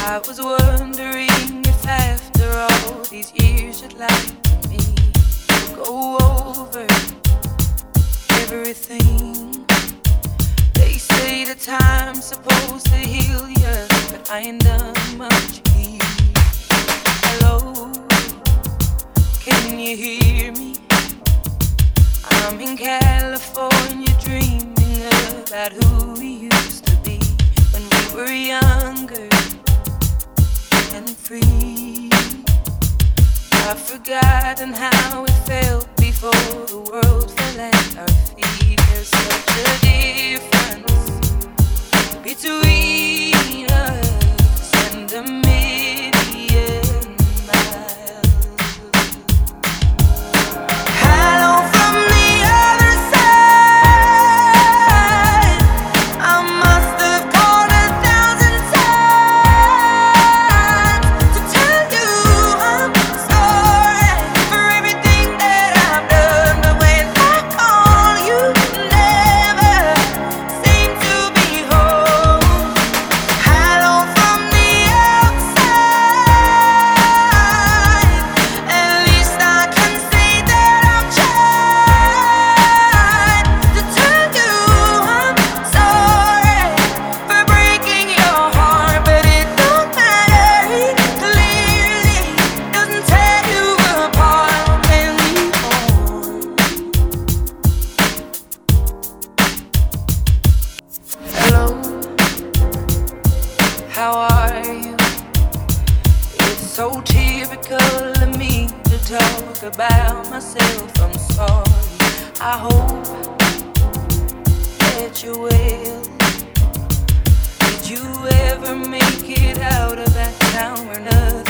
I was wondering if after all these years you'd like me to go over everything. They say the time's supposed to heal you, but I ain't done much healing. Hello, can you hear me? I'm in California dreaming about who we used to be when we were younger and free. I've forgotten how it felt before the world fell at our feet. There's such a difference between us and a million miles. Hello from the other side. I must have called 1,000 times to tell you I'm sorry for everything that I've done. But when I call, you never seem to be home. Hello from the outside. At least I can say that I've tried to tell you I'm sorry for breaking your heart, but it don't matter. It clearly doesn't tear you apart anymore. Hello, how are you? It's so typical of me to talk about myself. I'm sorry. I hope that you're well. Did you ever make it out of that town where nothing